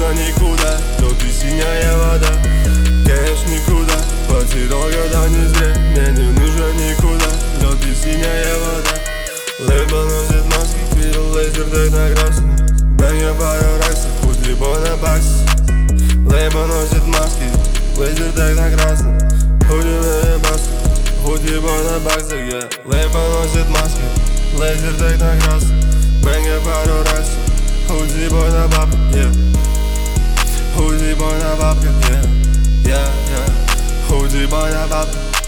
нужно никуда, но ты синяя вода. Кэш никуда, потерял года не зря. Мне не нужно никуда, но ты синяя вода. Лейбл носит маски, видел лазер так на красный. Бэнгер пару раз, хоть либо на бакс. Лейбл носит маски, лазер так на красный. Хоть либо бакс, хоть либо на баксах, yeah. Лейбл носит маски, лазер так на красный. Бэнгер пару раз, хоть либо на бабках, yeah. Хоть либо на бабках, yeah. Хоть либо на бабках.